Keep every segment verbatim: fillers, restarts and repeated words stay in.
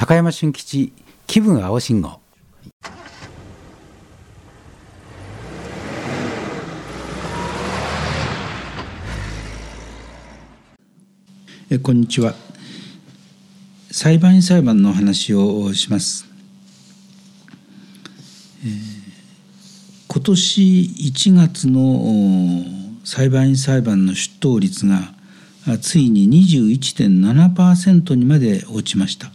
高山俊吉気分青信号。 えこんにちは。裁判員裁判の話をします。えー、今年いちがつの裁判員裁判の出頭率がついに にじゅういってんななパーセント にまで落ちました。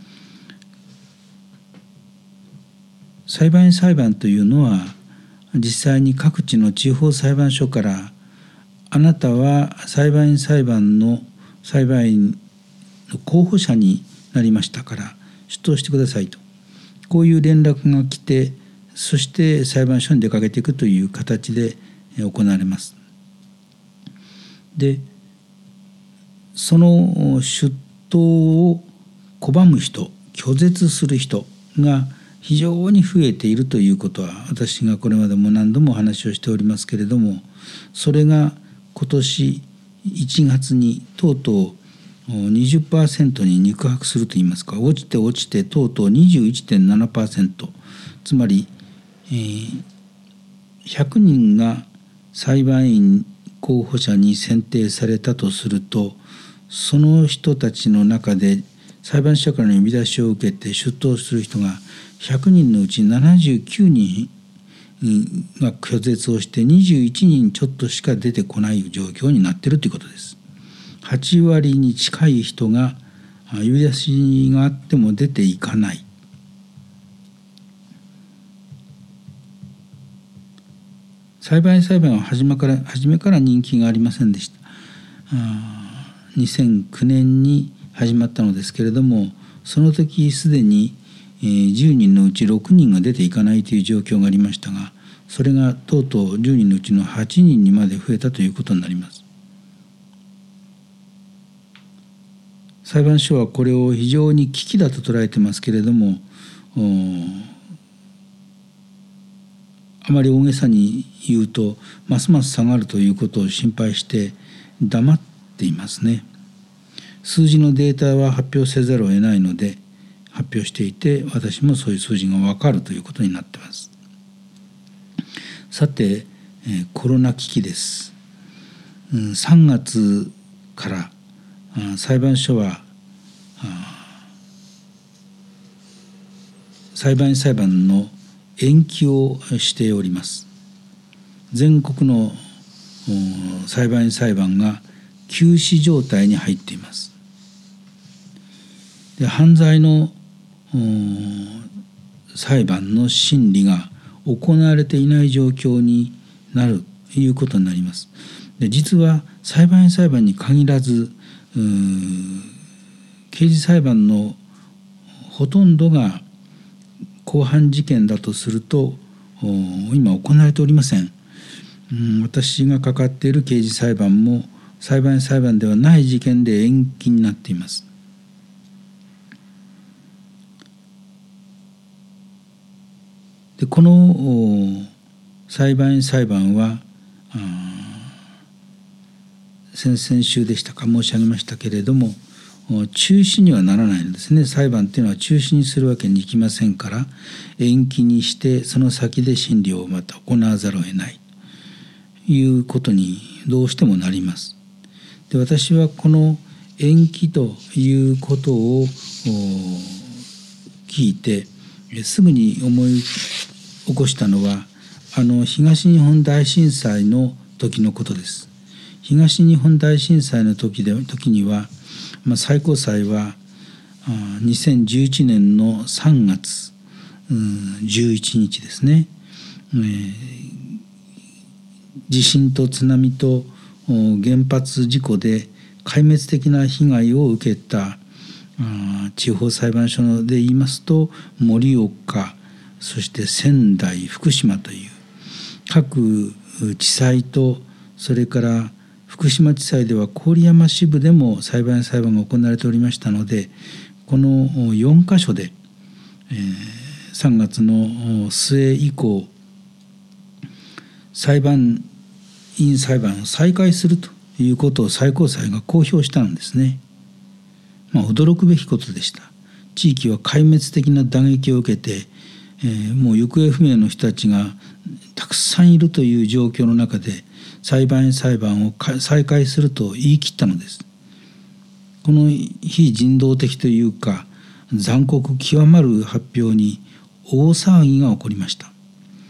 裁判員裁判というのは、実際に各地の地方裁判所からあなたは裁判員裁判の裁判員の候補者になりましたから出頭してくださいと、こういう連絡が来て、そして裁判所に出かけていくという形で行われます。で、その出頭を拒む人、拒絶する人が非常に増えているということは、私がこれまでも何度もお話をしておりますけれども、それが今年いちがつにとうとう にじゅっパーセント に肉薄するといいますか、落ちて落ちてとうとう にじゅういってんななパーセント、つまり、えー、ひゃくにんが裁判員候補者に選定されたとすると、その人たちの中で裁判所からの呼び出しを受けて出頭する人がひゃくにんのうちななじゅうきゅうにんが拒絶をして、にじゅういちにんちょっとしか出てこない状況になっているということです。はちわりに近い人が呼び出しがあっても出ていかない。裁判員裁判は初めから初めから人気がありませんでした。あにせんきゅうねんに始まったのですけれども、その時すでにじゅうにんのうちろくにんが出ていかないという状況がありましたが、それがとうとうじゅうにんのうちのはちにんにまで増えたということになります。裁判所はこれを非常に危機だと捉えてますけれども、あまり大げさに言うとますます下がるということを心配して黙っていますね。数字のデータは発表せざるを得ないので発表していて、私もそういう数字が分かるということになっています。さて、えー、コロナ危機です。うん、さんがつから裁判所は裁判員裁判の延期をしております。全国の裁判員裁判が休止状態に入っています。で、犯罪の裁判の審理が行われていない状況になるということになります。で、実は裁判員裁判に限らず、刑事裁判のほとんどが公判事件だとすると今行われておりません。私が関わっている刑事裁判も裁判員裁判ではない事件で延期になっています。で、この裁判員裁判は先々週でしたか申し上げましたけれども、中止にはならないのですね。裁判というのは中止にするわけにいきませんから、延期にしてその先で審理をまた行わざるを得ないということにどうしてもなります。で、私はこの延期ということを聞いてすぐに思い起こしたのは、あの東日本大震災の時のことです。東日本大震災の時で時には、まあ、最高裁はにせんじゅういちねんのさんがつじゅういちにちですね、えー、地震と津波と原発事故で壊滅的な被害を受けた地方裁判所で言いますと、盛岡、そして仙台、福島という各地裁と、それから福島地裁では郡山支部でも裁判員裁判が行われておりましたので、このよんかしょで、えー、さんがつの末以降裁判員裁判を再開するということを最高裁が公表したんですね。まあ、驚くべきことでした。 地域は壊滅的な打撃を受けて、えー、もう行方不明の人たちがたくさんいるという状況の中で裁判員裁判を再開すると言い切ったのです。この非人道的というか残酷極まる発表に大騒ぎが起こりました。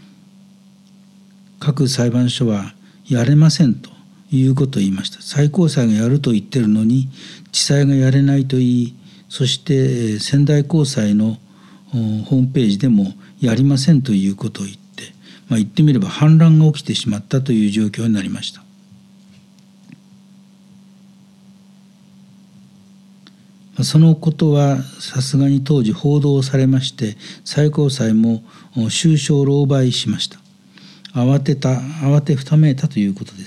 各裁判所はやれませんということを言いました。最高裁がやると言ってるのに地裁がやれないと言い、そして仙台高裁のホームページでもやりませんということを言って、まあ、言ってみれば反乱が起きてしまったという状況になりました。そのことはさすがに当時報道されまして、最高裁も終章狼狽しました。慌てた慌てふためいたということです。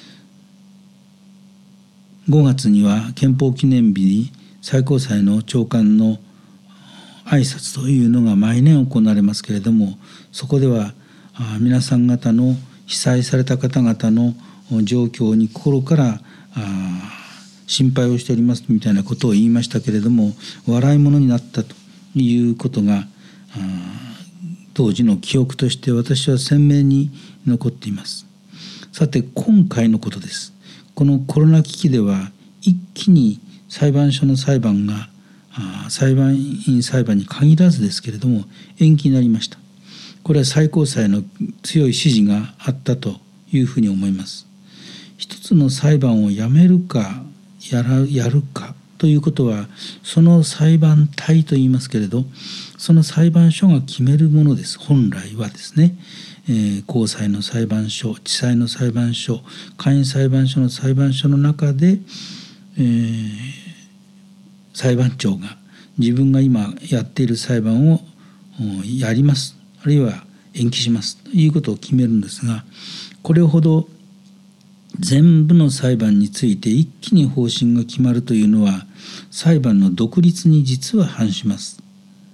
ごがつには憲法記念日に最高裁の長官の挨拶というのが毎年行われますけれども、そこでは皆さん方の被災された方々の状況に心から心配をしておりますみたいなことを言いましたけれども、笑い物になったということが当時の記憶として私は鮮明に残っています。さて今回のことです。このコロナ危機では一気に裁判所の裁判が裁判員裁判に限らずですけれども延期になりました。これは最高裁の強い指示があったというふうに思います。一つの裁判をやめるかやらやるかということはその裁判体といいますけれど、その裁判所が決めるものです。本来はですね、えー、高裁の裁判所、地裁の裁判所、簡易裁判所の裁判所の中で、えー、裁判長が自分が今やっている裁判をやります、あるいは延期しますということを決めるんですが、これほど全部の裁判について一気に方針が決まるというのは裁判の独立に実は反します。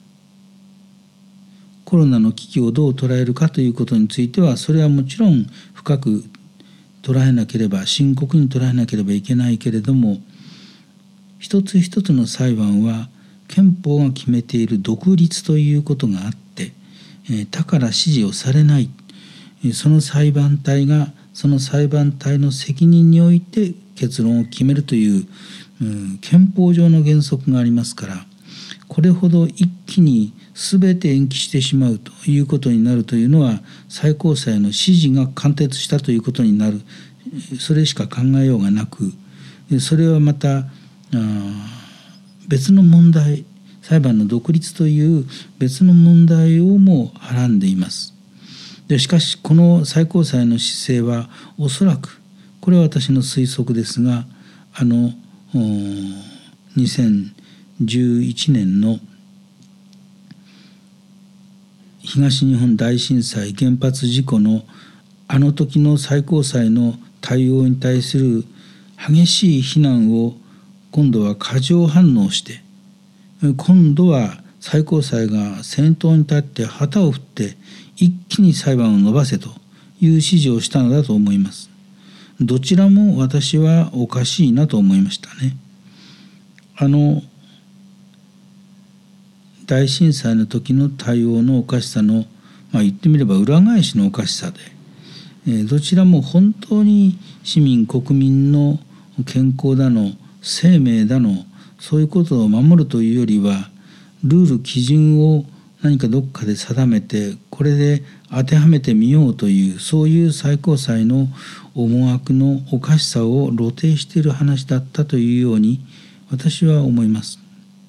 コロナの危機をどう捉えるかということについてはそれはもちろん深く捉えなければ、深刻に捉えなければいけないけれども、一つ一つの裁判は憲法が決めている独立ということがあって、他から指示をされない、その裁判体がその裁判体の責任において結論を決めるという、うん、憲法上の原則がありますから、これほど一気に全て延期してしまうということになるというのは最高裁の指示が貫徹したということになる、それしか考えようがなく、それはまた別の問題、裁判の独立という別の問題をもはらんでいます。でしかしこの最高裁の姿勢はおそらく、これは私の推測ですが、あのにせんじゅういちねんの東日本大震災原発事故のあの時の最高裁の対応に対する激しい非難を今度は過剰反応して、今度は最高裁が先頭に立って旗を振って一気に裁判を伸ばせという指示をしたのだと思います。どちらも私はおかしいなと思いましたね。あの大震災の時の対応のおかしさの、まあ、言ってみれば裏返しのおかしさで、えー、どちらも本当に市民国民の健康だの生命だのそういうことを守るというよりは、ルール基準を何かどっかで定めてこれで当てはめてみようという、そういう最高裁の思惑のおかしさを露呈している話だったというように私は思います。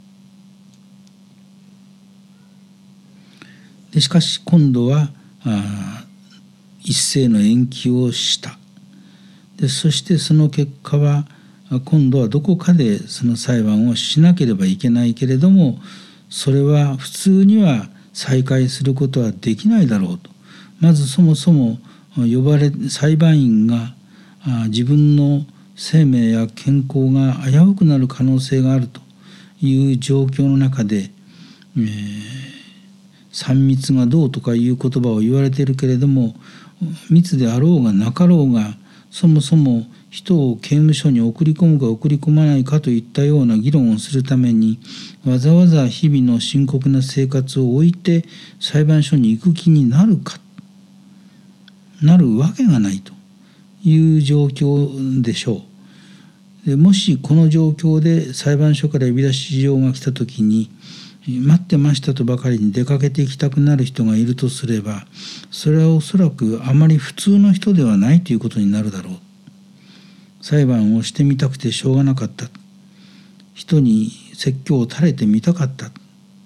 でしかし今度はあ一斉の延期をした。でそしてその結果は今度はどこかでその裁判をしなければいけないけれども、それは普通には再開することはできないだろうと。まずそもそも呼ばれ裁判員が自分の生命や健康が危うくなる可能性があるという状況の中で、えー、さん密がどうとかいう言葉を言われているけれども、密であろうがなかろうがそもそも人を刑務所に送り込むか送り込まないかといったような議論をするためにわざわざ日々の深刻な生活を置いて裁判所に行く気になるかなるわけがないという状況でしょう。でもしこの状況で裁判所から呼び出し状が来た時に待ってましたとばかりに出かけていきたくなる人がいるとすれば、それはおそらくあまり普通の人ではないということになるだろう。裁判をしてみたくてしょうがなかった、人に説教を垂れてみたかった、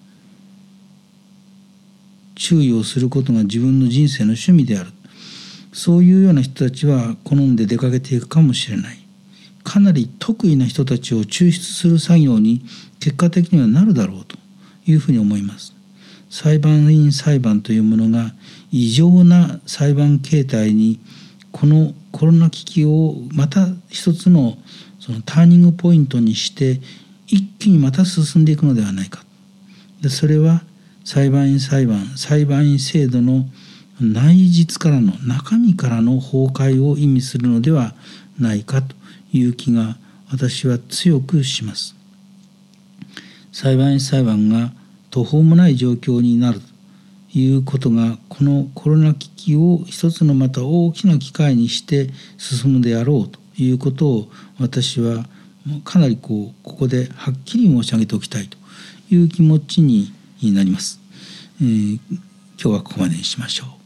注意をすることが自分の人生の趣味である、そういうような人たちは好んで出かけていくかもしれない。かなり得意な人たちを抽出する作業に結果的にはなるだろうというふうに思います。裁判員裁判というものが異常な裁判形態にこのコロナ危機をまた一つのそのターニングポイントにして一気にまた進んでいくのではないか。でそれは裁判員裁判裁判員制度の内実からの中身からの崩壊を意味するのではないかという気が私は強くします。裁判員裁判が途方もない状況になるということがこのコロナ危機を一つのまた大きな機会にして進むであろうということを私はかなりこうここではっきり申し上げておきたいという気持ちになります。えー、今日はここまでにしましょう。